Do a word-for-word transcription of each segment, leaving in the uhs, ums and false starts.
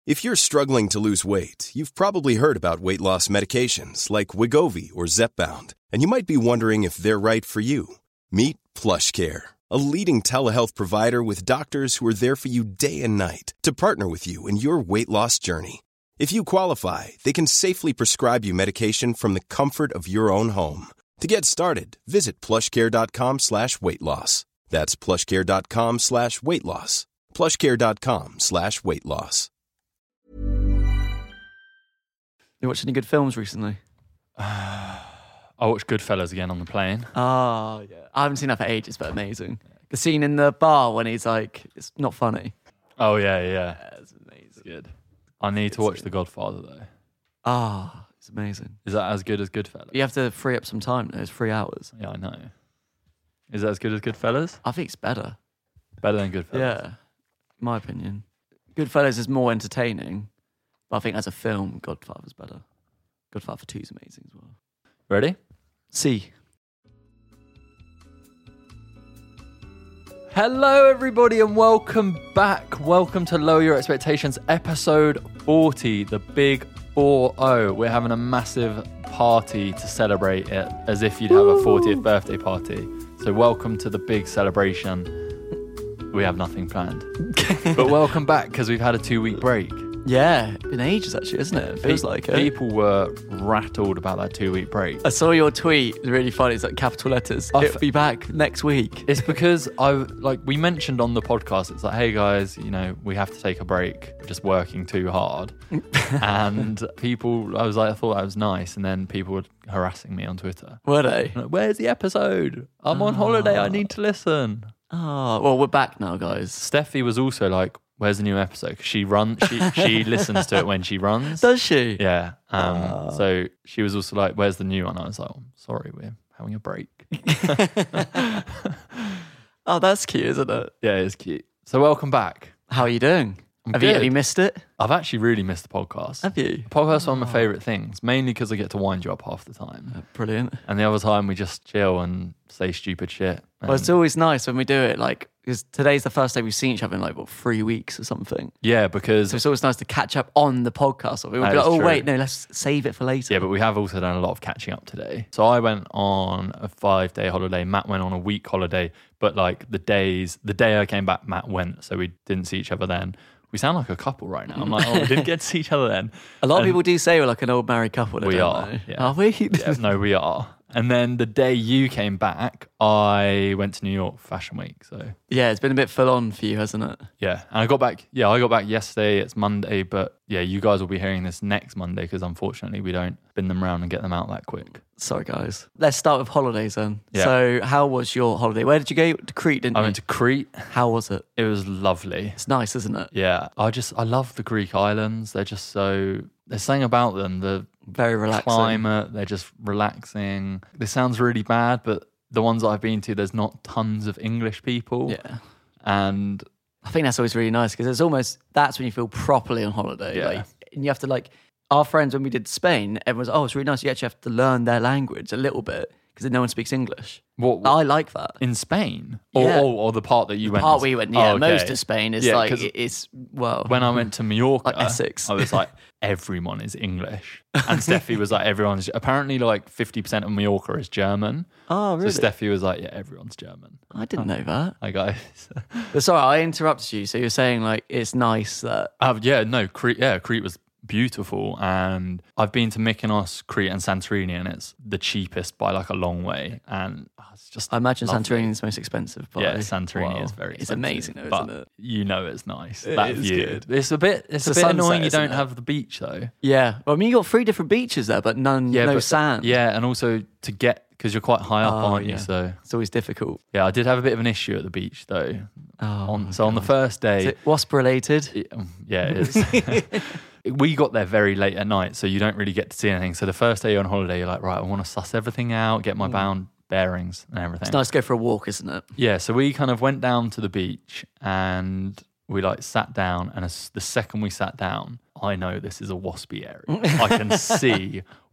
If you're struggling to lose weight, you've probably heard about weight loss medications like Wegovy or Zepbound, and you might be wondering if they're right for you. Meet PlushCare, a leading telehealth provider with doctors who are there for you day and night to partner with you in your weight loss journey. If you qualify, they can safely prescribe you medication from the comfort of your own home. To get started, visit plushcare.com slash weight loss. That's plushcare.com slash weight loss. plushcare.com slash weight loss. You watched any good films recently? I watched Goodfellas again on the plane. Oh, yeah. I haven't seen that for ages, but amazing. The scene in the bar when he's like, it's not funny. Oh, yeah, yeah. Yeah, it's amazing. It's good. I need to watch The Godfather, though. Ah, oh, it's amazing. Is that as good as Goodfellas? You have to free up some time, though. It's three hours. Yeah, I know. Is that as good as Goodfellas? I think it's better. Better than Goodfellas? Yeah, in my opinion. Goodfellas is more entertaining, but I think as a film, Godfather's better. Godfather two is amazing as well. Ready? See. Hello, everybody, and welcome back. Welcome to Lower Your Expectations, episode forty, the big four oh. We're having a massive party to celebrate it as if you'd have a fortieth birthday party. So welcome to the big celebration. We have nothing planned. But welcome back, because we've had a two-week break. Yeah, been ages actually, isn't it? It feels Pe- like it. People were rattled about that two-week break. I saw your tweet. It's really funny. It's like capital letters. I f- It'll be back next week. It's because I like we mentioned on the podcast. It's like, hey guys, you know, we have to take a break. We're just working too hard. And people, I was like, I thought that was nice. And then people were harassing me on Twitter. Were they? Like, where's the episode? I'm on holiday. I need to listen. Oh, well, we're back now, guys. Steffi was also like, where's the new episode? 'Cause she runs. She she listens to it when she runs. Does she? Yeah. Um. Oh. So she was also like, where's the new one? I was like, oh, sorry, we're having a break. Oh, that's cute, isn't it? Yeah, it's cute. So welcome back. How are you doing? I'm have you, have good. you missed it? I've actually really missed the podcast. Have you? The podcast is one of my favourite things, mainly because I get to wind you up half the time. Brilliant. And the other time we just chill and say stupid shit. Well, it's always nice when we do it, like, because today's the first day we've seen each other in like, what, three weeks or something. Yeah, because... So it's always nice to catch up on the podcast. Or we would That be like, is oh, true. wait, no, let's save it for later. Yeah, but we have also done a lot of catching up today. So I went on a five-day holiday. Matt went on a week holiday. But like the days, the day I came back, Matt went. So we didn't see each other then. We sound like a couple right now. I'm like, oh, we didn't get to see each other then. A lot of And people do say we're like an old married couple. We don't are. they? Yeah. Are we? Yeah, no, we are. And then the day you came back, I went to New York Fashion Week. So Yeah, it's been a bit full on for you, hasn't it? yeah, and I got back. Yeah, I got back yesterday. It's Monday, but yeah, you guys will be hearing this next Monday because unfortunately we don't spin them around and get them out that quick. Sorry, guys. Let's start with holidays then. Yeah. So, how was your holiday? Where did you go? To Crete, didn't I you? went to Crete. How was it? It was lovely. It's nice, isn't it? Yeah, I just I love the Greek islands. They're just so there's something about them. The Very relaxing. climate, they're just relaxing. This sounds really bad, but the ones that I've been to, there's not tons of English people. Yeah. And I think that's always really nice because it's almost, that's when you feel properly on holiday. Yeah. Like, and you have to like, our friends, when we did Spain, everyone was, oh, it's really nice. You actually have to learn their language a little bit because no one speaks English. what I like that. in Spain, or, Yeah. or, or the part that you went. Part we went, yeah, Oh, okay. most of Spain is Yeah, like, 'cause it's, well. When I went to Mallorca, Like Essex. I was like, everyone is English. And Steffi was like, everyone's, apparently like fifty percent of Mallorca is German. Oh, really? So Steffi was like, yeah, everyone's German. I didn't know that. Hi guys. But sorry, I interrupted you. So you're saying like, it's nice that, uh, yeah, no, Crete, yeah, Crete was beautiful. And I've been to Mykonos, Crete and Santorini, and it's the cheapest by like a long way. And oh, it's just I imagine lovely. Santorini is the most expensive. But Yeah, Santorini wow. is very It's expensive, amazing though, but isn't it? you know it's nice. It that is view. good. It's a bit it's, It's a a bit annoying sunset, you isn't don't it? have the beach though. Yeah. Well, I mean, you got three different beaches there, but none, Yeah, no but- sand. Yeah, and also to get because you're quite high up, Oh, aren't yeah. you? So It's always difficult. yeah, I did have a bit of an issue at the beach though. Oh, on, so on the first day, Is it wasp related? it- um, yeah, it is. We got there very late at night, so you don't really get to see anything. So the first day you're on holiday, you're like, right, I want to suss everything out, get my bound bearings and everything. It's nice to go for a walk, isn't it? Yeah, so we kind of went down to the beach and we like sat down, and as the second we sat down, I know this is a waspy area. I can see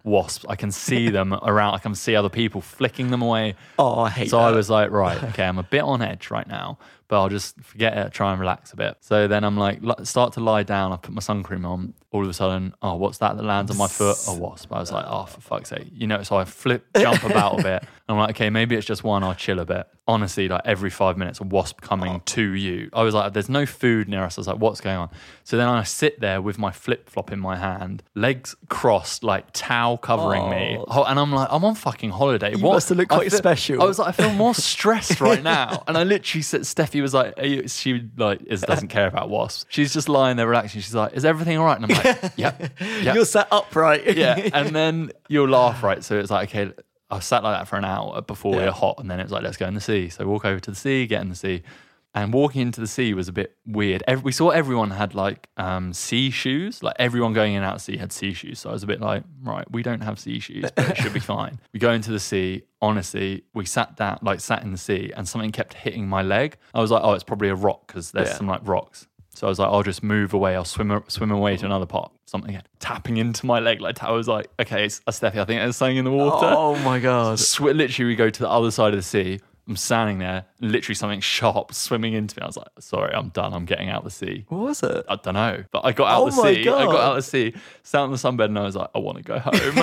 wasps. I can see them around. I can see other people flicking them away. Oh, I hate so that. I was like, right, okay, I'm a bit on edge right now, but I'll just forget it, try and relax a bit. So then I'm like, start to lie down. I put my sun cream on. All of a sudden, oh, what's that that lands on my foot? A wasp. I was like, oh, for fuck's sake. You know, so I flip, jump about a bit. I'm like, okay, maybe it's just one. I'll chill a bit. Honestly, like every five minutes, a wasp coming oh. to you. I was like, there's no food near us. I was like, what's going on? So then I sit there with my flip-flop in my hand, legs crossed, like towel covering oh. me. Oh, and I'm like, I'm on fucking holiday. You what? must have looked quite feel, special. I was like, I feel more stressed right now. And I literally said, Steffi was like, are you, she like is, doesn't care about wasps. She's just lying there relaxing. She's like, is everything all right? And I'm like, yep. yep. You're sat upright. Yeah. And then you'll laugh, right? So it's like, okay, I sat like that for an hour before yeah. we were hot. And then it was like, let's go in the sea. So walk over to the sea, get in the sea. And walking into the sea was a bit weird. Every, we saw everyone had like um, sea shoes. Like everyone going in and out of the sea had sea shoes. So I was a bit like, right, we don't have sea shoes, but it should be fine. We go into the sea. Honestly, we sat down, like sat in the sea, and something kept hitting my leg. I was like, oh, it's probably a rock because there's yeah. some like rocks. So I was like, I'll just move away. I'll swim swim away to another pot. Something tapping into my leg. Like I was like, okay, it's, Steffi, I think there's something in the water. Oh my God. Sw- literally, we go to the other side of the sea. I'm standing there, literally something sharp swimming into me. I was like, sorry, I'm done. I'm getting out of the sea. What was it? I don't know. But I got out oh of the my sea. God. I got out of the sea, sat on the sunbed, and I was like, I want to go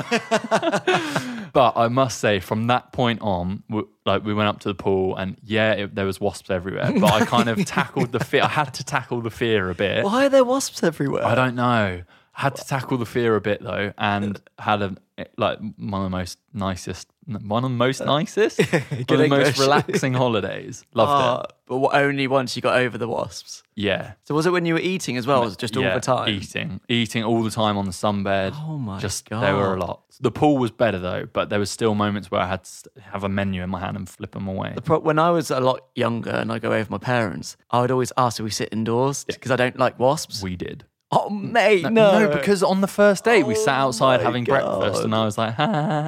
home. But I must say, from that point on, we, like we went up to the pool, and yeah, it, there was wasps everywhere. But I kind of tackled the fear. I had to tackle the fear a bit. Why are there wasps everywhere? I don't know. I had to tackle the fear a bit though, and had a like one of the most nicest, one of the most nicest, one of the most relaxing holidays. Loved oh, it. But what, only once you got over the wasps. Yeah. So was it when you were eating as well? Or was it just all yeah, the time? Eating, eating all the time on the sunbed. Oh my just, God. There were a lot. The pool was better though, but there was still moments where I had to have a menu in my hand and flip them away. The pro- when I was a lot younger and I go over with my parents, I would always ask if we sit indoors because I don't like wasps. We did. Oh, mate, no. no. No, because on the first day we oh sat outside having God. breakfast and I was like, ha.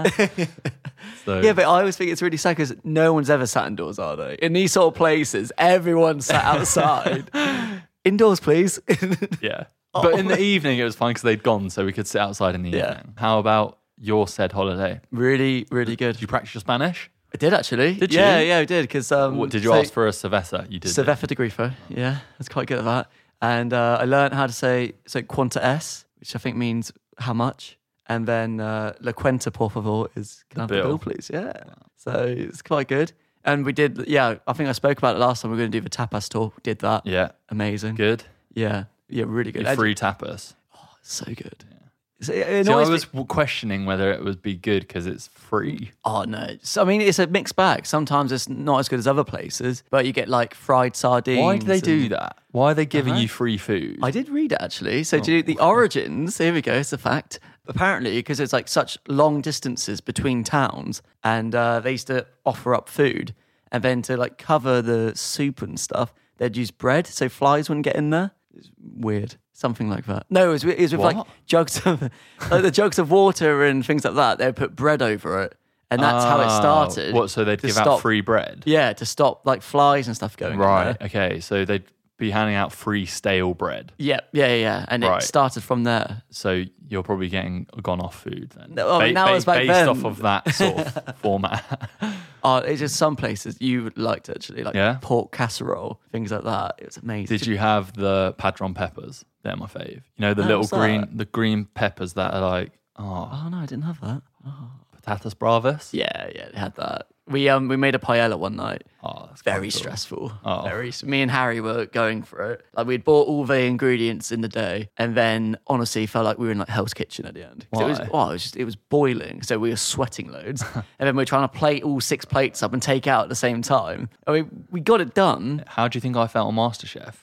So. Yeah, but I always think it's really sad because no one's ever sat indoors, are they? In these sort of places, everyone sat outside. Indoors, please. Yeah. But in the evening, it was fine because they'd gone, so we could sit outside in the yeah. evening. How about your said holiday? Really, really good. Did you practice your Spanish? I did actually. Did you? Yeah, yeah, I did. Because um, what, did you so, ask for a cerveza? You did. Cerveza de Grifo. Yeah, I was quite good at that. And uh, I learned how to say so cuánto es, which I think means how much. And then uh, la cuenta, por favor, is can I have the bill, please? Yeah. Wow. So it's quite good. And we did, yeah, I think I spoke about it last time. We were going to do the tapas tour. We did that. Yeah. Amazing. Good. Yeah. Yeah, really good. Your free tapas. Oh, so good. Yeah. So, it See, I was me. questioning whether it would be good because it's free. Oh, no. So, I mean, it's a mixed bag. Sometimes it's not as good as other places, but you get like fried sardines. Why do they do and... that? Why are they giving uh-huh. you free food? I did read it actually. So, oh. do you, the origins, here we go, it's a fact. Apparently, because it's like such long distances between towns, and uh, they used to offer up food, and then to like cover the soup and stuff, they'd use bread so flies wouldn't get in there. It's weird. Something like that. No, it was, it was with what? like jugs of like the jugs of water and things like that. They would put bread over it, and that's oh, how it started. What? So they'd give stop, out free bread? Yeah, to stop like flies and stuff going. Right. Okay. So they'd be handing out free stale bread. Yeah. Yeah. Yeah. And right. it started from there. So you're probably getting gone off food then. No, I mean, ba- that ba- was back based then. off of that sort of format. Oh, it's just some places you liked actually, like yeah? pork casserole, things like that. It was amazing. Did you have the padron peppers? They're my fave. You know the oh, little green, that? the green peppers that are like, oh, oh no, I didn't have that. Oh. Patatas bravas. Yeah, yeah, they had that. We um we made a paella one night. Oh, that's very cool. stressful. Oh. Very. Me and Harry were going for it. Like we'd bought all the ingredients in the day, and then honestly felt like we were in like Hell's Kitchen at the end. Why? It was, well, it was just it was boiling, so we were sweating loads, and then we were trying to plate all six plates up and take out at the same time. I mean, we got it done. How do you think I felt on MasterChef?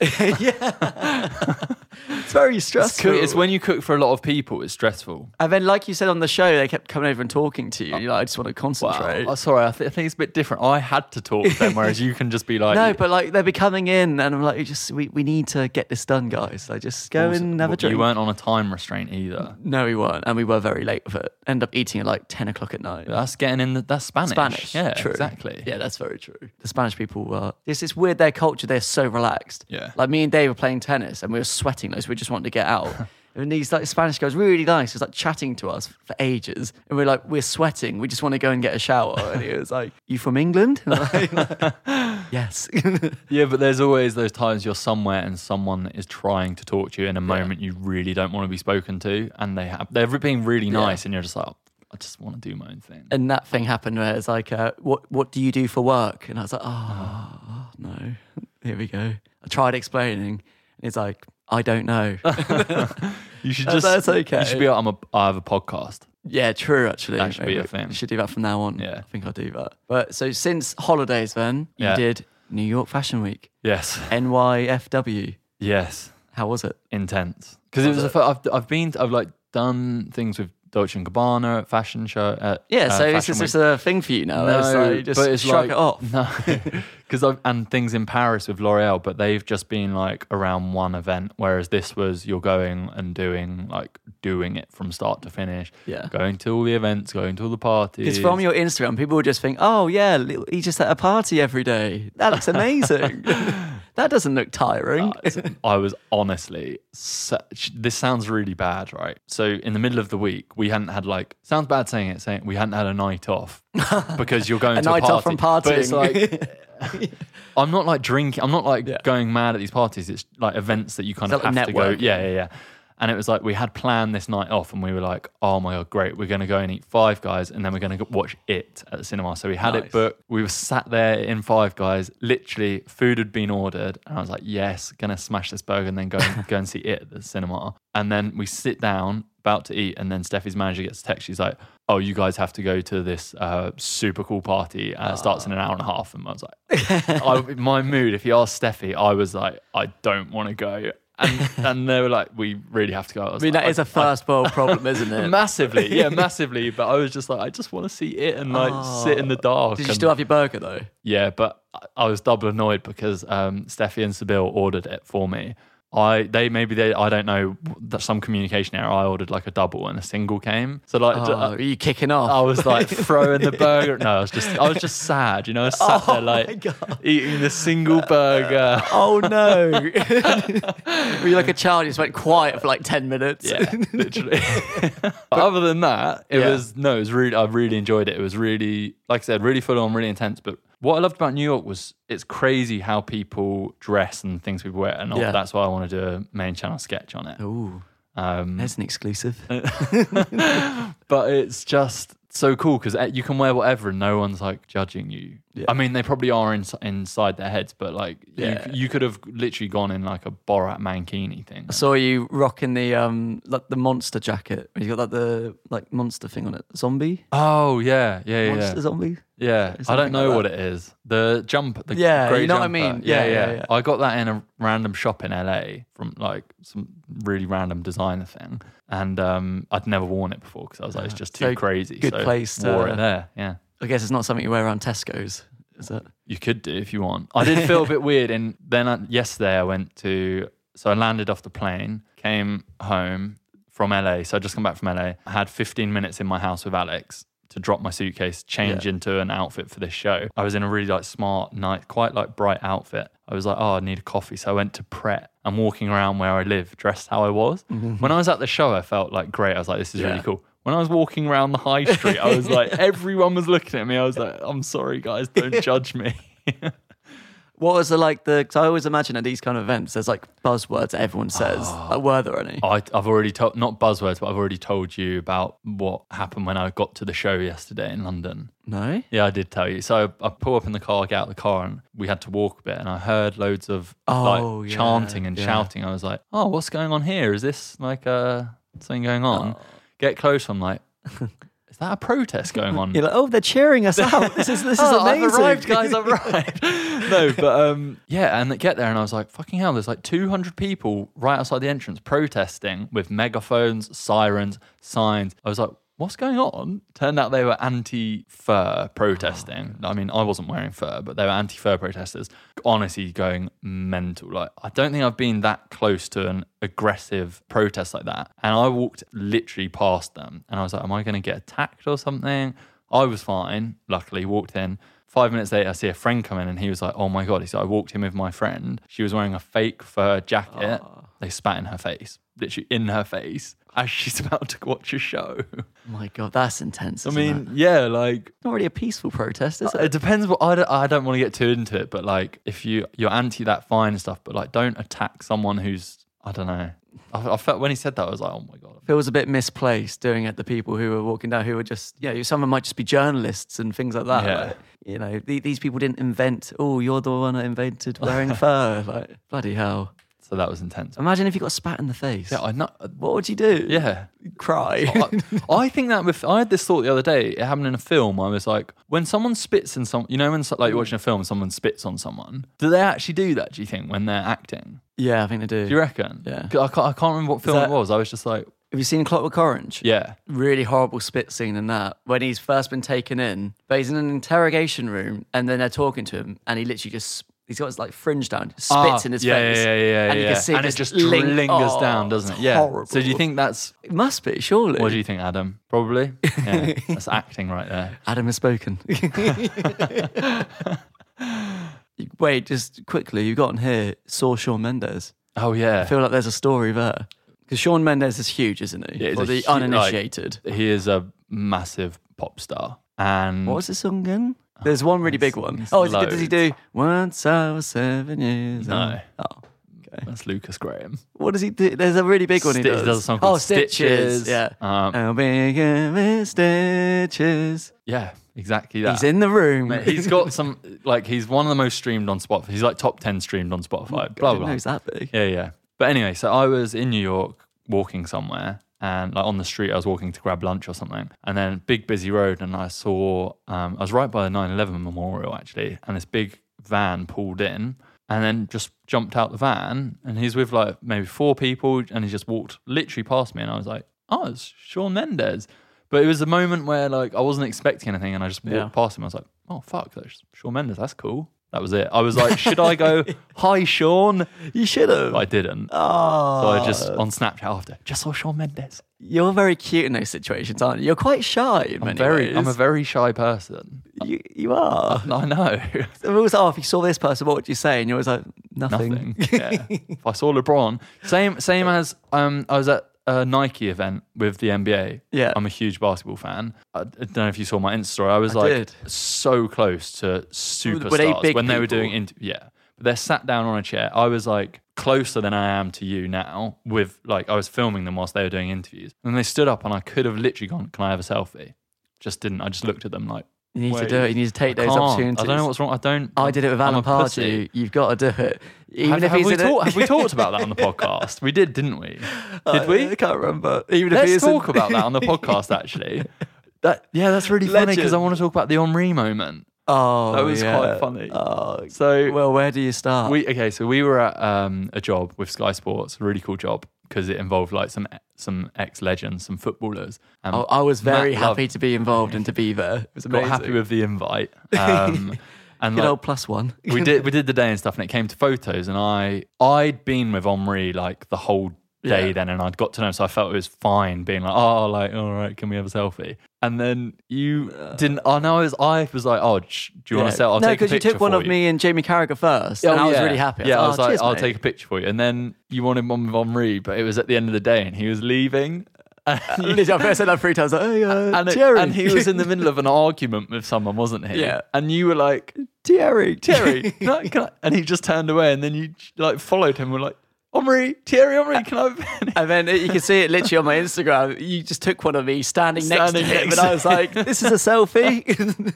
Yeah, it's very stressful. It's, it's when you cook for a lot of people, it's stressful. And then, like you said on the show, they kept coming over and talking to you. You're like, I just want to concentrate. Wow. Oh, sorry, I, th- I think it's a bit different. I had to talk to them, whereas you can just be like, no, but like they'd be coming in, and I'm like, we just we, we need to get this done, guys. So just go also, in and have a drink. You weren't on a time restraint either. No, we weren't, and we were very late with it. End up eating at like ten o'clock at night. That's getting in. The, that's Spanish. Spanish, yeah, true. Exactly. Yeah, that's very true. The Spanish people are. It's it's weird. Their culture, they're so relaxed. Yeah. Like me and Dave were playing tennis, and we were sweating those. We just wanted to get out. And these like Spanish guys, really nice, was like chatting to us for ages. And we're like, we're sweating. We just want to go and get a shower. And he was like, you from England? And I'm like, yes. Yeah, but there's always those times you're somewhere and someone is trying to talk to you in a moment yeah. you really don't want to be spoken to. And they have, they're being really nice yeah. and you're just like, I just want to do my own thing. And that thing happened where it's like, uh, what, what do you do for work? And I was like, oh, oh no, here we go. I tried explaining. And it's like, I don't know. You should just. That's okay. You should be like, I'm a, I have a podcast. Yeah, true, actually. That should Maybe. be a thing. You should do that from now on. Yeah. I think I'll do that. But so since holidays then, you yeah. did New York Fashion Week. Yes. N Y F W. Yes. How was it? Intense. Because it was, it? A, I've, I've been, I've like done things with Dolce and Gabbana at fashion show. At, yeah, so uh, it's just a thing for you now. No, it's like, just but it's shrug like, it off. No, because I've and things in Paris with L'Oreal, but they've just been like around one event, whereas this was you're going and doing like doing it from start to finish. Yeah, going to all the events, going to all the parties. Because from your Instagram, people would just think, "Oh yeah, he's just at a party every day. That looks amazing." That doesn't look tiring. Uh, I was honestly, such, this sounds really bad, right? So in the middle of the week, we hadn't had like, sounds bad saying it, saying we hadn't had a night off because you're going a to night a party. off from partying. But it's like, I'm not like drinking, I'm not like yeah. going mad at these parties. It's like events that you kind it's of like have to go. Yeah, yeah, yeah. And it was like, we had planned this night off and we were like, oh my God, great. We're going to go and eat Five Guys and then we're going to watch It at the cinema. So we had nice. it booked. We were sat there in Five Guys. Literally, food had been ordered. And I was like, yes, going to smash this burger and then go and, go and see It at the cinema. And then we sit down, about to eat. And then Steffi's manager gets a text. She's like, oh, you guys have to go to this uh, super cool party. Uh, it starts in an hour and a half. And I was like, I, my mood, if you ask Steffi, I was like, I don't want to go. And, and they were like, we really have to go. I, I mean, like, that is a first world problem, isn't it? Massively, yeah, massively. But I was just like, I just want to see It and like oh. sit in the dark. Did you and, still have your burger though? Yeah, but I was double annoyed because um, Steffi and Sibyl ordered it for me. I they maybe they I don't know that some communication error. I ordered like a double and a single came. So like, oh, uh, are you kicking off? I was like throwing the burger. No, I was just I was just sad. You know, I was sat oh there like eating the single burger. Oh no! Were you like a child? You just went quiet for like ten minutes. Yeah, literally. But other than that, it yeah. was no. It was really. I really enjoyed it. It was really, like I said, really full on, really intense. But what I loved about New York was it's crazy how people dress and things people wear, and yeah. that's why I want to do a main channel sketch on it. Ooh, um, there's an exclusive. But it's just so cool because you can wear whatever and no one's like judging you. Yeah. I mean, they probably are in, inside their heads, but like yeah. you, you could have literally gone in like a Borat mankini thing. I saw you rocking the um like the monster jacket. You got like the like monster thing on it. Zombie. Oh yeah, yeah, yeah. Monster zombie. Yeah, I don't know like what it is. The jump, the yeah, grey you know jumper. what I mean. Yeah yeah, yeah, yeah, yeah. I got that in a random shop in L A from like some really random designer thing, and um, I'd never worn it before because I was like, it's just too so crazy. Good so place to wore it there. Yeah, I guess it's not something you wear around Tesco's, is it? You could do if you want. I did feel a bit weird, and then I, yesterday I went to. So I landed off the plane, came home from L A. So I just come back from L A. I had fifteen minutes in my house with Alex to drop my suitcase, change yeah. into an outfit for this show. I was in a really like smart, nice, quite like bright outfit. I was like, oh, I need a coffee. So I went to Pret. I'm walking around where I live, dressed how I was. Mm-hmm. When I was at the show, I felt like great. I was like, this is yeah. really cool. When I was walking around the high street, I was like, everyone was looking at me. I was like, I'm sorry, guys, don't judge me. What was the like the? Because I always imagine at these kind of events, there's like buzzwords everyone says. Oh. Like, were there any? I, I've already told, not buzzwords, but I've already told you about what happened when I got to the show yesterday in London. No? Yeah, I did tell you. So I, I pull up in the car, get out of the car, and we had to walk a bit. And I heard loads of oh, like yeah, chanting and yeah. shouting. I was like, oh, what's going on here? Is this like uh, something going on? Oh. Get close. I'm like, is that a protest going on? You're like, oh, they're cheering us out. This is this is oh, amazing. I've arrived, guys. I've arrived. No, but um, yeah, and get there, and I was like, fucking hell, there's like two hundred people right outside the entrance protesting with megaphones, sirens, signs. I was like, what's going on? Turned out they were anti-fur protesting. I mean, I wasn't wearing fur, but they were anti-fur protesters. Honestly, going mental. Like, I don't think I've been that close to an aggressive protest like that. And I walked literally past them, and I was like, am I going to get attacked or something? I was fine, luckily, walked in. five minutes later, I see a friend come in and he was like, oh my God. He said, I walked in with my friend. She was wearing a fake fur jacket. Oh. They spat in her face, literally in her face, as she's about to watch a show. Oh my God, that's intense. I mean, it? yeah, like... It's not really a peaceful protest, is it? It depends. What I don't, I don't want to get too into it, but like, if you, you're anti that, fine and stuff, but like, don't attack someone who's, I don't know. I, I felt when he said that, I was like, oh my God. Feels a bit misplaced doing it to people who are walking down, who are just, yeah, some of them might just be journalists and things like that. Yeah. Like, you know, th- these people didn't invent, oh, you're the one that invented wearing fur. Like, bloody hell. So that was intense. Imagine if you got spat in the face. Yeah, I know. What would you do? Yeah. Cry. I, I think that with, I had this thought the other day, it happened in a film. I was like, when someone spits in some, you know, when like you're watching a film and someone spits on someone, do they actually do that, do you think, when they're acting? Yeah, I think they do. Do you reckon? Yeah. I can't, I can't remember what film that, it was. I was just like... Have you seen Clockwork Orange? Yeah. Really horrible spit scene in that, when he's first been taken in, but he's in an interrogation room and then they're talking to him and he literally just... He's got his like fringe down, spits ah, in his yeah, face. Yeah, yeah, yeah. And you yeah. can see and it it just link- lingers oh, down, doesn't it? Yeah. Horrible. So do you think that's... It must be, surely. What do you think, Adam? Probably? Yeah. That's acting right there. Adam has spoken. Wait, just quickly, you got on here, saw Shawn Mendes. Oh, yeah. I feel like there's a story there. Because Shawn Mendes is huge, isn't he? Yeah, For the hu- uninitiated. Like, he is a massive pop star. And What was the song again? There's one really big one. Oh, is it, does he do Once I Was Seven Years No. Old? Oh, okay. That's Lucas Graham. What does he do? There's a really big one he Sti- does. He does a song called oh, Stitches. Stitches. Yeah. Um, I'll be giving Stitches. yeah, exactly that. He's in the room. Mate, he's got some, like, he's one of the most streamed on Spotify. He's like top ten streamed on Spotify. I blah, didn't blah. know he's that big. Yeah, yeah. But anyway, so I was in New York walking somewhere and like on the street, I was walking to grab lunch or something. And then big busy road and I saw, um, I was right by the nine eleven memorial actually. And this big van pulled in and then just jumped out the van. And he's with like maybe four people and he just walked literally past me. And I was like, oh, it's Shawn Mendes. But it was a moment where like I wasn't expecting anything and I just walked Yeah. past him. I was like, oh, fuck, that's Shawn Mendes. That's cool. That was it. I was like, should I go, hi, Shawn? You should have. But I didn't. Oh. So I just, on Snapchat after, just saw Shawn Mendes. You're very cute in those situations, aren't you? You're quite shy in I'm many very, ways. I'm a very shy person. You, you are. I know. It was, oh, if you saw this person, what would you say? And you're always like, nothing. Nothing. Yeah. If I saw LeBron, same, same as um, I was at a Nike event with the N B A. Yeah. I'm a huge basketball fan. I, I don't know if you saw my Insta story. I was I like did. so close to superstars Were they big when they were people? doing inter- yeah. But they're sat down on a chair. I was like closer than I am to you now with like I was filming them whilst they were doing interviews. And they stood up and I could have literally gone, can I have a selfie? Just didn't. I just looked at them like, You need Wait, to do it. You need to take I those can't. opportunities. I don't know what's wrong. I don't. I did it with I'm Alan a pussy. Pardew. You've got to do it. Even Have, if have he's we in talk, a... have we talked about that on the podcast? We did, didn't we? Did we? I can't remember. Even if Let's he's talk in... about that on the podcast, actually. That yeah, that's really funny because I Legend. want to talk about the Henri moment. Oh, That was yeah. quite funny. Oh, So well, where do you start? we okay, so we were at um, a job with Sky Sports, a really cool job because it involved like some some ex legends, some footballers. Um, I, I was very Matt happy loved- to be involved and to be there. It was got amazing. happy with the invite. Um, and Good like, old plus one. we did we did the day and stuff, and it came to photos, and I I'd been with Henri like the whole day Yeah. then, and I'd got to know him, so I felt it was fine being like, oh, like all right, can we have a selfie? And then you didn't. I know I was I was like, oh, sh- do you want to sell? I'll no, take a because you picture took one for of you. me and Jamie Carragher first, Oh, and I was yeah. really happy. Yeah, I I was was, oh, like, cheers, I'll mate. take a picture for you. And then you wanted one with Henri, but it was at the end of the day, and he was leaving. And, you- Literally, I said that three times. Like, hey, uh, and, it- Thierry. and he was in the middle of an argument with someone, wasn't he? Yeah. And you were like, Thierry. Thierry, can I, can I? And he just turned away, and then you like followed him. And were like, Henri, Thierry, Henri, can I have a pen? And then you can see it literally on my Instagram. You just took one of me standing, Standing next to him, next and I to was like, "This is a selfie."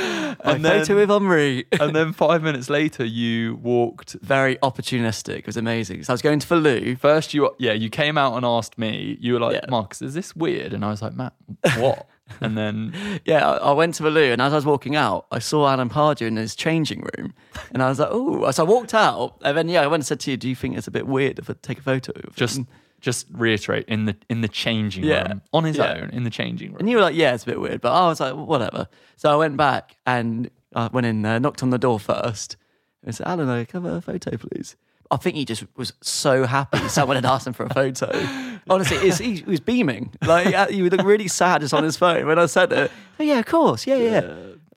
My And then- photo with Henri. And then five minutes later, you walked. Very opportunistic. It was amazing. So I was going to Falou. First, you yeah, you came out and asked me. You were like, Yeah. Marcus, is this weird? And I was like, Matt, what? And then Yeah, I, I went to Falou, and as I was walking out, I saw Adam Pardew in his changing room, and I was like, "Oh!" So I walked out, and then yeah, I went and said to you, "Do you think it's a bit weird if I take a photo of just him?" just reiterate in the in the changing Yeah. room on his Yeah. own in the changing room. And you were like, "Yeah, it's a bit weird," but I was like, "Whatever." So I went back and I went in there, knocked on the door first, and said, "Alan, I can have a photo, please." I think he just was so happy someone had asked him for a photo. Honestly, it's, he, he was beaming. Like, he would look really sad just on his phone. When I said it, oh, yeah, of course, yeah, yeah.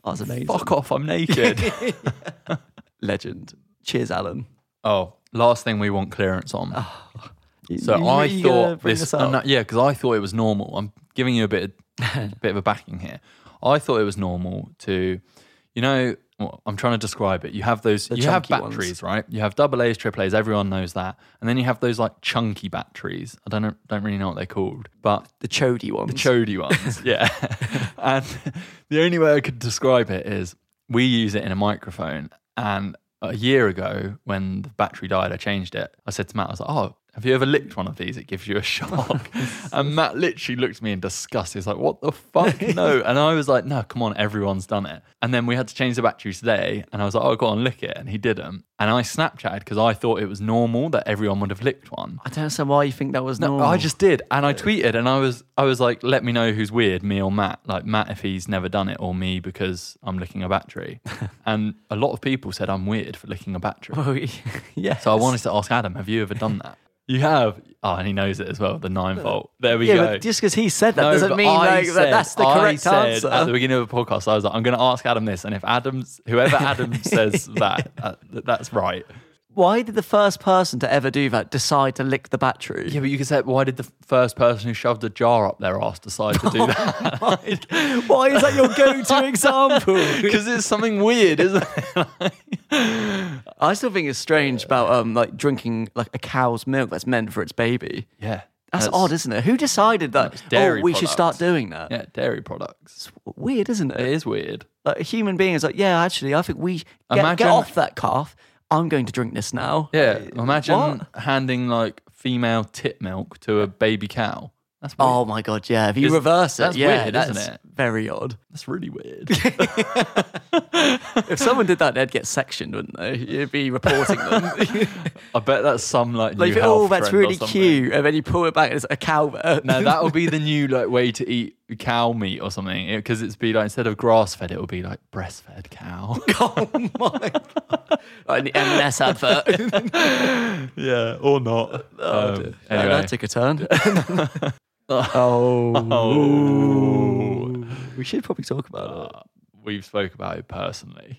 That was amazing. Fuck off, I'm naked. Legend. Cheers, Alan. Oh, last thing we want clearance on. Oh, so you, I you thought bring this, this up? no, yeah, because I thought it was normal. I'm giving you a bit, of, bit of a backing here. I thought it was normal to, you know, well, I'm trying to describe it. You have those, The you have chunky batteries, ones. right? You have double A's, triple A's. Everyone knows that, and then you have those like chunky batteries. I don't know, don't really know what they're called, but The chody ones. the chody ones, yeah. And the only way I could describe it is we use it in a microphone. And a year ago, when the battery died, I changed it. I said to Matt, I was like, oh, have you ever licked one of these? It gives you a shock. And Matt literally looked at me in disgust. He was like, what the fuck? No. And I was like, no, come on, everyone's done it. And then we had to change the battery today. And I was like, oh, go on, lick it. And he didn't. And I Snapchatted because I thought it was normal that everyone would have licked one. I don't understand why you think that was No, normal. I just did. And I tweeted and I was I was like, let me know who's weird, me or Matt. Like Matt if he's never done it, or me because I'm licking a battery. And a lot of people said I'm weird for licking a battery. Well, yeah. So I wanted to ask Adam, have you ever done that? You have. Oh, and he knows it as well, the nine volt. There we yeah, go. but just because he said that No, doesn't but mean I like, said- that that's the I correct said answer. At the beginning of the podcast, I was like, I'm going to ask Adam this, and if Adam's, whoever Adam says that, uh, that's right. Why did the first person to ever do that decide to lick the battery? Yeah, but you could say, why did the first person who shoved a jar up their ass decide to do that? Why is that your go-to example? Because it's something weird, isn't it? I still think it's strange about um like drinking like a cow's milk that's meant for its baby. Yeah. That's, odd, isn't it? Who decided that? It's dairy oh, we should start products. doing that. Yeah, dairy products. It's weird, isn't it? It is weird. Like a human being is like, yeah, actually, I think we get, Imagine- get off that calf. I'm going to drink this now. Yeah, imagine What? handing like female tit milk to a baby cow. That's weird. Oh my god, yeah. If you Is- reverse it, that's yeah, weird, that's isn't it? very odd. That's really weird. If someone did that, they'd get sectioned, wouldn't they? You'd be reporting them. I bet that's some like new Like, health oh, that's trend or really something. cute, and then you pull it back and it's a cow there. No, that would be the new like way to eat cow meat or something. Because it'd be like instead of grass fed, it would be like breastfed cow. Oh my god! Like the M and S advert. Yeah, or not. Oh, Um, dear. anyway. That took a turn. oh. Oh. We should probably talk about Uh, we've spoke about it personally.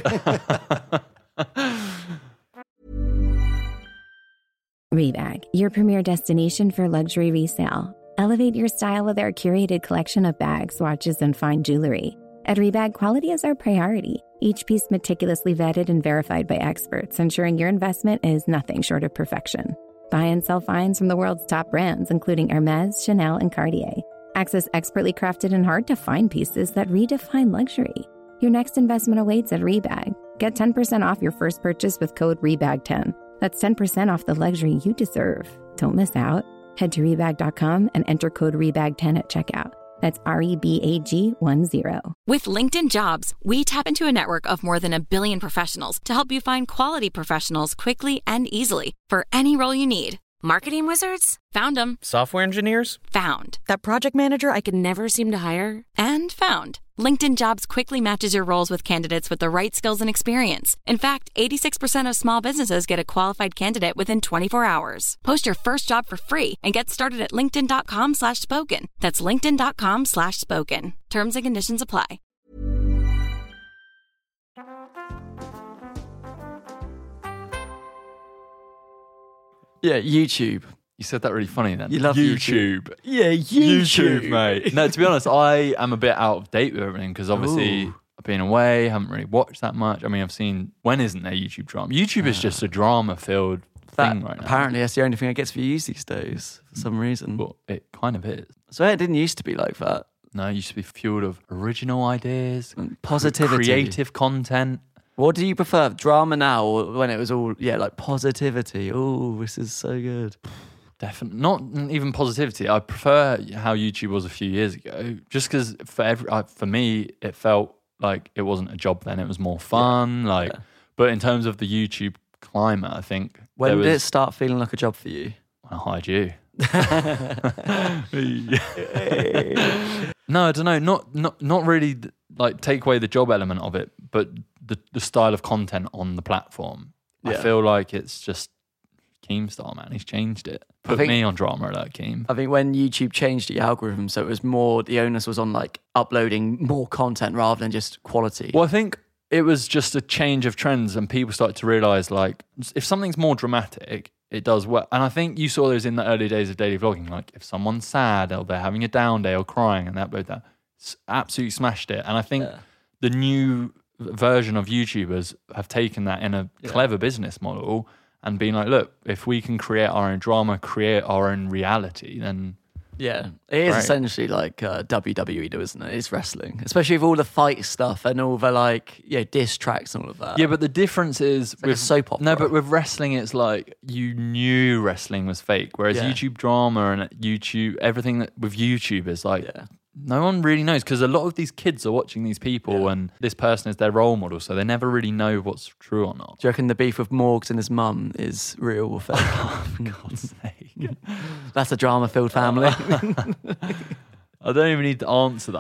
Rebag, your premier destination for luxury resale. Elevate your style with our curated collection of bags, watches, and fine jewelry. At Rebag, quality is our priority. Each piece meticulously vetted and verified by experts, ensuring your investment is nothing short of perfection. Buy and sell finds from the world's top brands, including Hermes, Chanel, and Cartier. Access expertly crafted and hard-to-find pieces that redefine luxury. Your next investment awaits at Rebag. Get ten percent off your first purchase with code rebag ten. That's ten percent off the luxury you deserve. Don't miss out. Head to rebag dot com and enter code rebag ten at checkout. That's R E B A G one zero. With LinkedIn Jobs, we tap into a network of more than a billion professionals to help you find quality professionals quickly and easily for any role you need. Marketing wizards? Found them. Software engineers? Found. That project manager I could never seem to hire? And found. LinkedIn Jobs quickly matches your roles with candidates with the right skills and experience. In fact, eighty-six percent of small businesses get a qualified candidate within twenty-four hours. Post your first job for free and get started at linkedin.com slash spoken. That's linkedin.com slash spoken. Terms and conditions apply. Yeah, YouTube. You said that really funny then. You love YouTube. Yeah, YouTube, mate. No, to be honest, I am a bit out of date with everything because obviously Ooh. I've been away, haven't really watched that much. I mean, I've seen, when isn't there YouTube drama? YouTube is just a drama-filled That, thing right now. apparently, that's the only thing that gets views these days for some reason. Well, it kind of is. So it didn't used to be like that. No, it used to be fueled of original ideas, Positivity. creative content. What do you prefer, drama now or when it was all, yeah, like positivity? Oh, this is so good. Definitely not even positivity. I prefer how YouTube was a few years ago, just because for every uh, for me it felt like it wasn't a job then; it was more fun. Yeah. Like, yeah. But in terms of the YouTube climate, I think when there did was, it start feeling like a job for you? When I hired you. No, I don't know. Not not not really. Like take away the job element of it, but the the style of content on the platform. Yeah. I feel like it's just Keemstar, man. He's changed it. Put think, me on Drama Alert, Keem. I think when YouTube changed the algorithm, so it was more, the onus was on like uploading more content rather than just quality. Well, I think it was just a change of trends and people started to realise like if something's more dramatic, it does well. And I think you saw those in the early days of daily vlogging. Like if someone's sad or they're having a down day or crying and they upload that, absolutely smashed it. And I think yeah. the new version of YouTubers have taken that in a yeah. clever business model and been like, look, if we can create our own drama, create our own reality, then yeah, it is great. essentially like uh, W W E, though, isn't it? It's wrestling, especially with all the fight stuff and all the like, yeah, diss tracks and all of that. Yeah, but the difference is it's like with a soap opera. No, but with wrestling, it's like you knew wrestling was fake, whereas yeah. YouTube drama and YouTube, everything that with YouTube is like. Yeah. No one really knows because a lot of these kids are watching these people yeah. and this person is their role model, so they never really know what's true or not. Do you reckon the beef with Morgs and his mum is real or fake? Oh, for God's sake. That's a drama-filled family. I don't even need to answer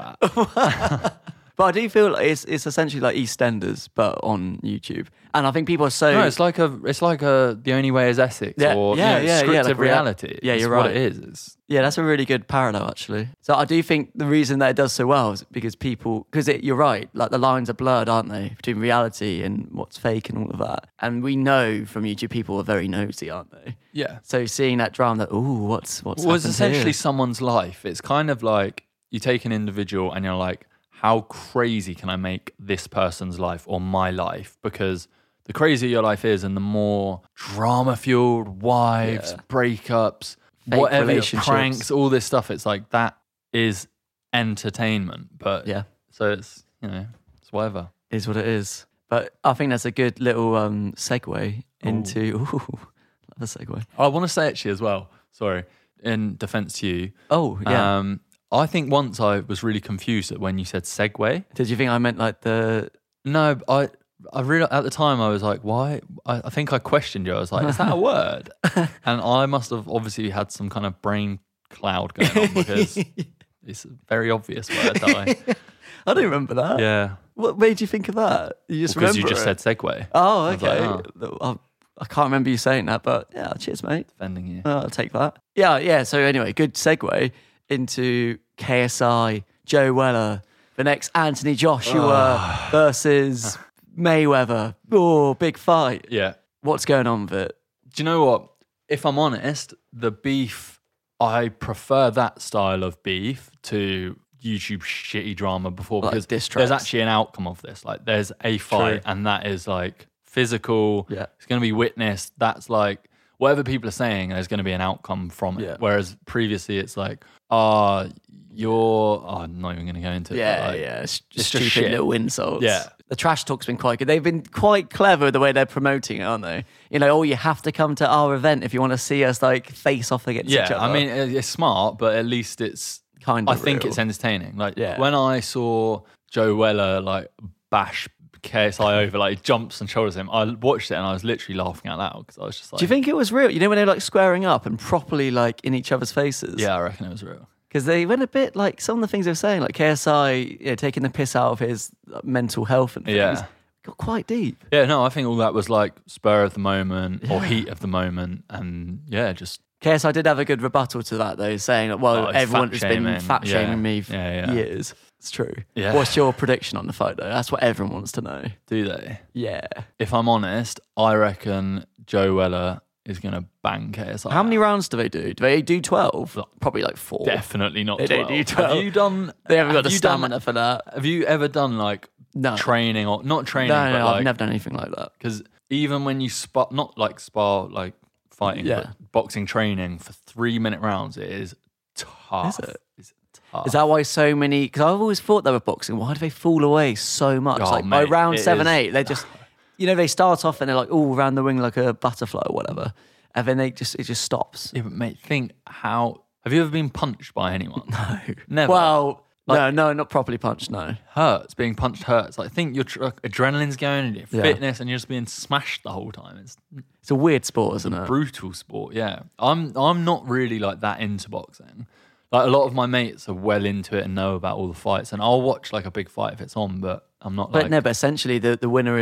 that. But I do feel like it's it's essentially like EastEnders, but on YouTube. And I think people are so... No, it's like a it's like a The Only Way Is Essex yeah, or yeah, you know, yeah, scripted yeah, like reality. Yeah, it's you're right. what it is. It's, yeah, that's a really good parallel, actually. So I do think the reason that it does so well is because people... Because you're right, like the lines are blurred, aren't they? Between reality and what's fake and all of that. And we know from YouTube people are very nosy, aren't they? Yeah. So seeing that drama, that, ooh, what's what's well, it's essentially here? someone's life. It's kind of like you take an individual and you're like, how crazy can I make this person's life or my life? Because the crazier your life is and the more drama-fueled wives, yeah. breakups, fake whatever, pranks, all this stuff, it's like that is entertainment. But yeah, so it's, you know, it's whatever. It is what it is. But I think that's a good little um, segue into... Ooh, ooh love a segue. I want to say actually as well, sorry, in defence to you. Oh, yeah. Um, I think once I was really confused at when you said segue. Did you think I meant like the... No, I I really, at the time I was like, why? I, I think I questioned you. I was like, is that a word? And I must have obviously had some kind of brain cloud going on because it's a very obvious word that I... I don't remember that. Yeah. What made you think of that? You just Because remember you just it? said segue. Oh, okay. I, like, oh. I can't remember you saying that, but yeah, cheers, mate. Defending you. Oh, I'll take that. Yeah, yeah. So anyway, good segue into K S I, Joe Weller, the next Anthony Joshua versus Mayweather. Oh, big fight. Yeah. What's going on with it? Do you know what? If I'm honest, the beef, I prefer that style of beef to YouTube shitty drama before like because diss tracks. There's actually an outcome of this. Like there's a fight True. And that is like physical. Yeah. It's going to be witnessed. That's like whatever people are saying, there's going to be an outcome from it. Yeah. Whereas previously it's like, ah, oh, you're, oh, I'm not even going to go into it. Yeah, like, yeah. It's just it's stupid just shit. little insults. Yeah. The trash talk's been quite good. They've been quite clever with the way they're promoting it, aren't they? You know, oh, you have to come to our event if you want to see us like face off against yeah, each other. I mean, it's smart, but at least it's kind of I think real. It's entertaining. Like yeah. when I saw Joe Weller like bash K S I over, like he jumps and shoulders him, I watched it and I was literally laughing out loud because I was just like... Do you think it was real? You know when they're like squaring up and properly like in each other's faces? Yeah, I reckon it was real. Because they went a bit like some of the things they were saying, like K S I, you know, taking the piss out of his uh, mental health and things. Yeah. Got quite deep. Yeah, no, I think all that was like spur of the moment yeah. or heat of the moment and yeah, just... K S I did have a good rebuttal to that though, saying, like, well, oh, everyone has been shaming. fat shaming yeah. me for yeah, yeah. years. It's true. Yeah. What's your prediction on the fight though? That's what everyone wants to know. Do they? Yeah. If I'm honest, I reckon Joe Weller is going to bang K S I. How many rounds do they do? Do they do twelve? Probably like four. Definitely not they twelve. Don't do twelve. Have you done... They haven't got have the stamina done, for that. Have you ever done like no. training or... Not training, no, no, but no, like... I've never done anything like that. Because even when you spar... Not like spar, like fighting, Yeah. but boxing training for three minute rounds, it is tough. Is it? It's tough. Is that why so many... Because I've always thought they were boxing. Why do they fall away so much? Oh, like mate, by round it seven, is- eight, they're just... You know, they start off and they're like all around the wing like a butterfly or whatever. And then they just it just stops. Yeah, but mate, think how... Have you ever been punched by anyone? No. Never. Well, Like- no, no, not properly punched, no. Hurts. Being punched hurts. Like, think your tr- adrenaline's going and your Yeah. fitness and you're just being smashed the whole time. It's It's a weird sport, isn't it? brutal sport, yeah. I'm I'm not really like that into boxing. Like a lot of my mates are well into it and know about all the fights, and I'll watch like a big fight if it's on, but I'm not But like no, but essentially the, the winner is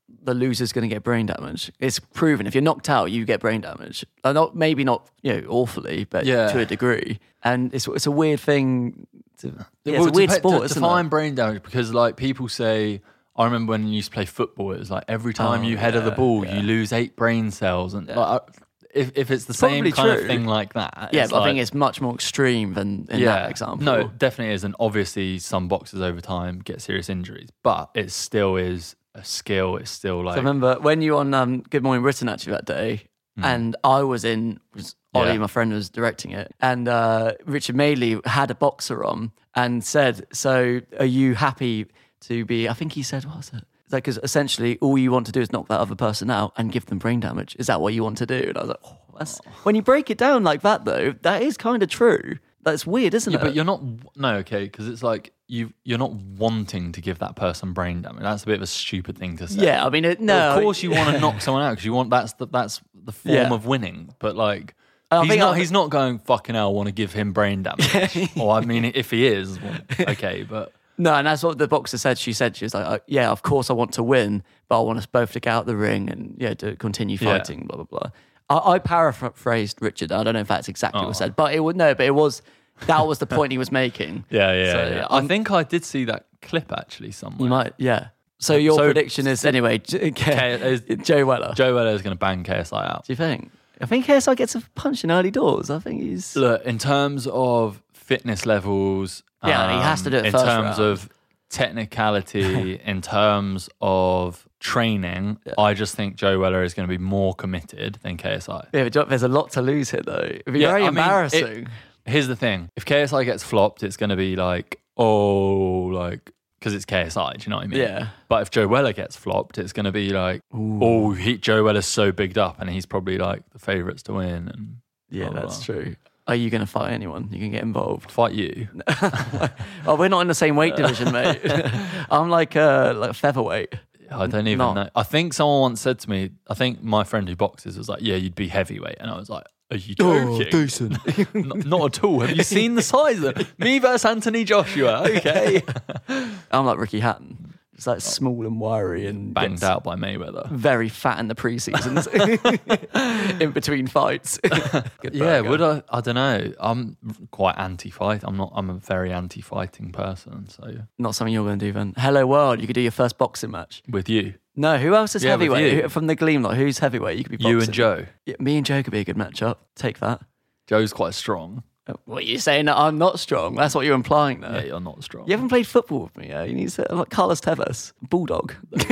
the loser's going to get brain damage. It's proven. If you're knocked out, you get brain damage. Uh, Not maybe not you know awfully, but Yeah. to a degree. And it's it's a weird thing. To, yeah, Well, it's a weird depe- sport, to, isn't define it? brain damage because like people say, I remember when you used to play football, it was like every time Oh, you header the yeah, ball, yeah. you lose eight brain cells, and Yeah. like, I- if if it's the Probably same kind true. of thing like that, Yeah, it's but I like, think it's much more extreme than in that example. No, it definitely is, and obviously some boxers over time get serious injuries, but it still is a skill. It's still like So I remember when you were on um, Good Morning Britain actually that day, and I was in, was Ollie, Yeah. my friend, was directing it, and uh, Richard Madeley had a boxer on and said, "So are you happy to be?" I think he said, "What was it?" It's like, because essentially all you want to do is knock that other person out and give them brain damage. Is that what you want to do? And I was like, oh, that's... when you break it down like that, though, that is kind of true. That's weird, isn't yeah, it? but you're not no okay because it's like you you're not wanting to give that person brain damage. That's a bit of a stupid thing to say. Yeah, I mean, it, no. Well, of course you want to knock someone out because you want that's the that's the form Yeah. of winning. But like, I he's think not I- he's not going fucking hell. I want to give him brain damage. Or I mean, if he is, well, okay. But No, and that's what the boxer said. She said, she was like, uh, yeah, of course I want to win, but I want us both to get out the ring and yeah, to continue Yeah. fighting, blah, blah, blah. I, I paraphrased Richard. I don't know if that's exactly Oh. what was said, but it would, no, but it was, that was the point he was making. yeah, yeah. So, yeah. I I'm- think I did see that clip actually somewhere. You might, yeah. So your So- prediction is, anyway, J- K- is- Joe Weller. Joe Weller is going to bang K S I out. Do you think? I think K S I gets a punch in early doors. I think he's... Look, in terms of fitness levels, Yeah, he has to do it in first terms round. of technicality, in terms of training, I just think Joe Weller is going to be more committed than K S I. Yeah, but there's a lot to lose here, though. It'd be Yeah, very I mean, embarrassing. it- Here's the thing: if K S I gets flopped, it's going to be like, oh, like because it's K S I. Do you know what I mean? Yeah. But if Joe Weller gets flopped, it's going to be like, oh, he, Joe Weller's so bigged up, and he's probably like the favourites to win. And yeah, blah, that's blah. true. Are you going to fight anyone? You can get involved. Fight you. Oh, we're not in the same weight division, mate. I'm like uh, like featherweight. I don't even Not. know. I think someone once said to me, I think my friend who boxes was like, yeah, you'd be heavyweight. And I was like, are you joking? decent. N- not at all. Have you seen the size of them? Me versus Anthony Joshua. Okay. I'm like Ricky Hatton. It's like small and wiry and Banged gets out by Mayweather. very fat in the pre-seasons in between fights. Good Yeah, burger. would I? I don't know. I'm quite anti-fight. I'm not. I'm a very anti-fighting person. So Not something you're going to do then. Hello world, you could do your first boxing match. with you, No, who else is Yeah, with heavyweight? you. Who- From the Gleam, like who's heavyweight? You could be boxing. you and Joe. Yeah, me and Joe could be a good matchup. Take that. Joe's quite strong. What are you saying that I'm not strong? That's what you're implying there. Yeah, you're not strong. You haven't played football with me, yeah? You need to, like Carlos Tevez, bulldog.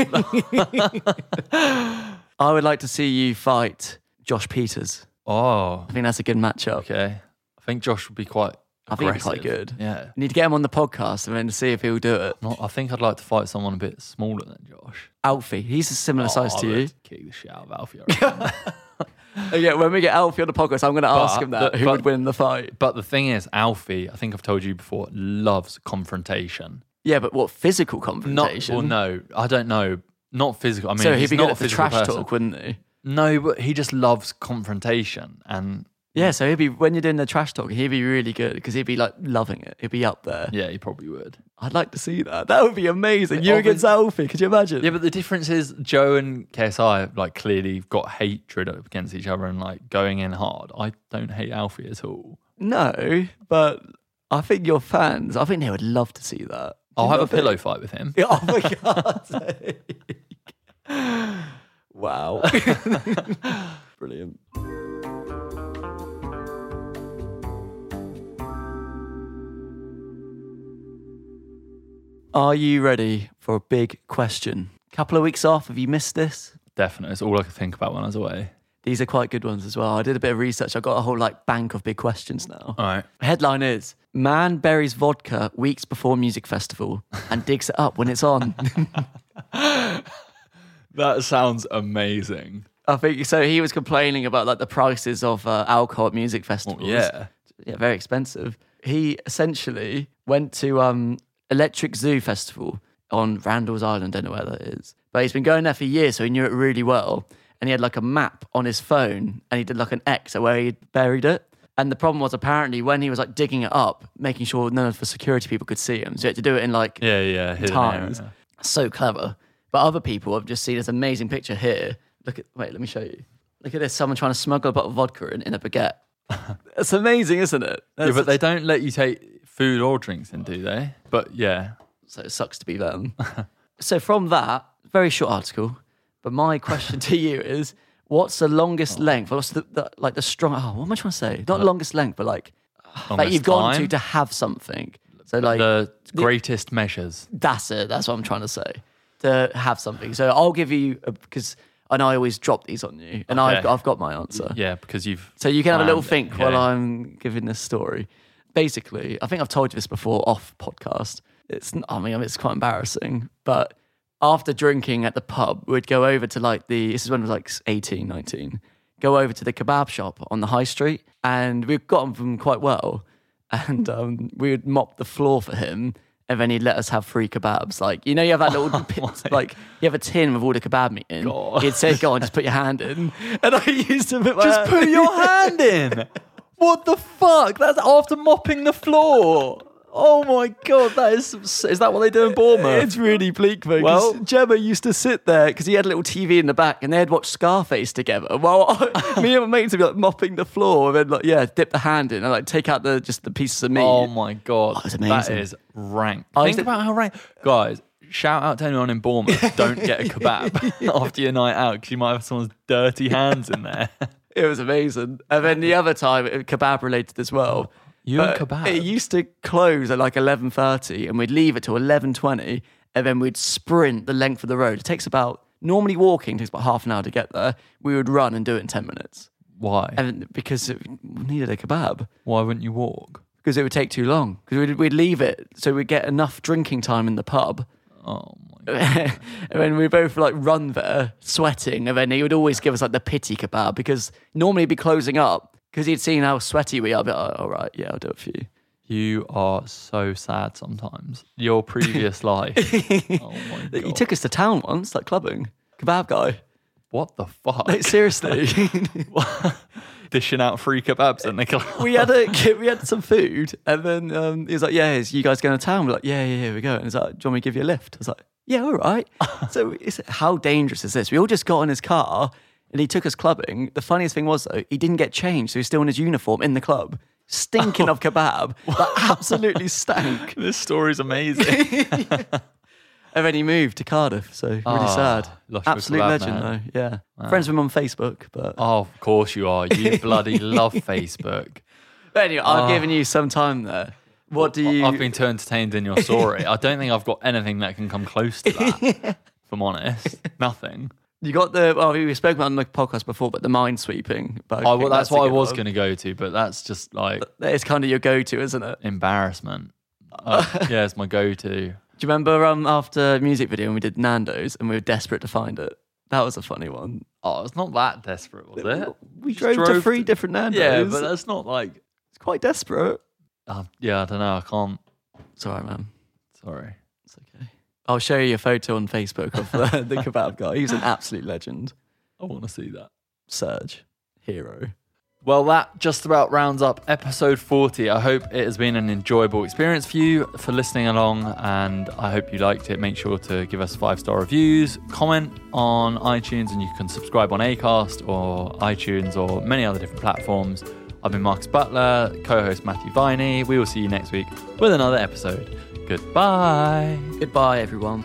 I would like to see you fight Josh Peters. Oh, I think that's a good matchup. okay. I think Josh would be quite. I think he'd be aggressive. quite good. Yeah. You need to get him on the podcast and then see if he'll do it. Not, I think I'd like to fight someone a bit smaller than Josh. Alfie, he's a similar Oh, size I to would you. Kick the shit out of Alfie. I reckon. Uh, Yeah, when we get Alfie on the podcast, I'm going to ask But him that. the- who but- would win the fight? But the thing is, Alfie, I think I've told you before, loves confrontation. Yeah, but what, physical Not confrontation? well, no, I don't know. Not physical. I mean, so he'd he's be not good a at the physical trash person. talk, wouldn't he? No, but he just loves confrontation, and Yeah, so he'd be, when you're doing the trash talk, he'd be really good because he'd be like loving it. He'd be up there. yeah, he probably would. I'd like to see that. That would be amazing. You Obvi- against Alfie, could you imagine? Yeah, but the difference is Joe and K S I have, like clearly got hatred against each other and like going in hard. I don't hate Alfie at all. No, but I think your fans, I think they would love to see that. Do I'll you have a not think? pillow fight with him. Yeah, oh my God. Wow. Brilliant. Are you ready for a big question? Couple of weeks off, have you missed this? Definitely, it's all I could think about when I was away. These are quite good ones as well. I did a bit of research. I got a whole like bank of big questions now. All right. Headline is: Man buries vodka weeks before music festival and digs it up when it's on. That sounds amazing. I think so. He was complaining about like the prices of uh, alcohol at music festivals. Well, yeah. yeah, very expensive. He essentially went to um, Electric Zoo Festival on Randall's Island. Don't know where that is, but he's been going there for years, so he knew it really well. And he had like a map on his phone, and he did like an X at where he buried it. And the problem was apparently when he was like digging it up, making sure none of the security people could see him, so he had to do it in like Yeah, yeah. hidden times. area. So clever. But other people have just seen this amazing picture here. Look at, wait, let me show you. Look at this, someone trying to smuggle a bottle of vodka in, in a baguette. It's amazing, isn't it? That's yeah, but they don't let you take food or drinks in, do they? But yeah. So it sucks to be them. So from that, very short article, but my question to you is, what's the longest oh. length? What's the, the like the strong? Oh, what am I trying to say? Not longest length, but like that you've gone time? to to have something. So like the greatest the, measures. That's it. That's what I'm trying to say. To have something. So I'll give you because I know I always drop these on you, and okay. I've got, I've got my answer. Yeah, because you've. So you can have a little think yeah. while I'm giving this story. Basically, I think I've told you this before off podcast. It's I mean it's quite embarrassing, but after drinking at the pub, we'd go over to like the, this is when I was like eighteen, nineteen, go over to the kebab shop on the high street, and we'd gotten them quite well, and um, we would mop the floor for him, and then he'd let us have free kebabs. Like, you know, you have that little, oh pit, like, you have a tin with all the kebab meat in. God. He'd say, go on, just put your hand in. And I used to put my Just hand put your hand in? What the fuck? That's after mopping the floor. Oh my God, that is, is that what they do in Bournemouth? It's really bleak, though. Well, Gemma used to sit there because he had a little T V in the back and they'd watch Scarface together. While I, me and my mates would be like mopping the floor and then like, yeah, dip the hand in and like take out the just the pieces of meat. Oh my God. Oh, it was amazing. That is rank. I Think to, about how rank. Guys, shout out to anyone in Bournemouth. Don't get a kebab after your night out because you might have someone's dirty hands in there. It was amazing. And then the other time, it, kebab related as well. You and kebab? It used to close at like eleven thirty and we'd leave it till eleven twenty and then we'd sprint the length of the road. It takes about, normally walking takes about half an hour to get there. We would run and do it in ten minutes. Why? And because it, we needed a kebab. Why wouldn't you walk? Because it would take too long. Because we'd, we'd leave it so we'd get enough drinking time in the pub. Oh my God. And then we both like run there, sweating, and then he would always give us like the pity kebab because normally he'd be closing up. Because he'd seen how sweaty we are, but oh, all right, yeah, I'll do it for you. You are so sad sometimes. Your previous life. Oh my God. He took us to town once, like clubbing. Kebab guy. What the fuck? Like, seriously. Dishing out free kebabs in the club. we had a we had some food, and then um, he was like, "Yeah, is you guys going to town?" We're like, "Yeah, yeah, here we go." And he's like, "Do you want me to give you a lift?" I was like, "Yeah, all right." So, it's, how dangerous is this? We all just got in his car. And he took us clubbing. The funniest thing was, though, he didn't get changed. So he was still in his uniform in the club, stinking oh. of kebab. That absolutely stank. This story's amazing. Yeah. And then he moved to Cardiff. So really oh, sad. Absolute kebab, legend, man. Though. Yeah. Wow. Friends with him on Facebook. But oh, of course you are. You bloody love Facebook. But anyway, oh. I've given you some time there. What do you... I've been too entertained in your story. I don't think I've got anything that can come close to that, yeah. If I'm honest. Nothing. You got the, well, we spoke about on the podcast before, but the mind sweeping. But oh, well, that's, that's what I was going to go to, but that's just like... It's kind of your go-to, isn't it? Embarrassment. Uh, yeah, it's my go-to. Do you remember um, after music video when we did Nando's and we were desperate to find it? That was a funny one. Oh, it's not that desperate, was it? We drove, drove to three to, different Nando's. Yeah, but that's not like... It's quite desperate. Uh, yeah, I don't know. I can't... It's all right, man. Sorry. It's okay. I'll show you a photo on Facebook of uh, the kebab guy. He's an absolute legend. I want to see that. Serge. Hero. Well, that just about rounds up episode forty. I hope it has been an enjoyable experience for you for listening along, and I hope you liked it. Make sure to give us five-star reviews, comment on iTunes, and you can subscribe on Acast or iTunes or many other different platforms. I've been Marcus Butler, co-host Matthew Viney. We will see you next week with another episode. Goodbye. Goodbye, everyone.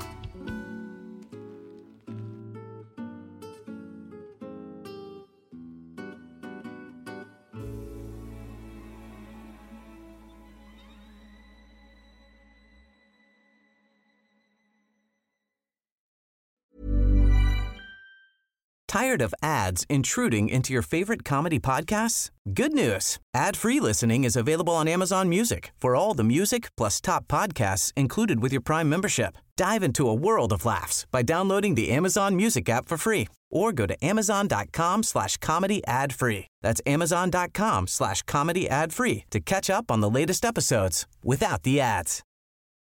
Tired of ads intruding into your favorite comedy podcasts? Good news. Ad-free listening is available on Amazon Music for all the music plus top podcasts included with your Prime membership. Dive into a world of laughs by downloading the Amazon Music app for free or go to amazon.com slash comedy ad free. That's amazon.com slash comedy ad free to catch up on the latest episodes without the ads.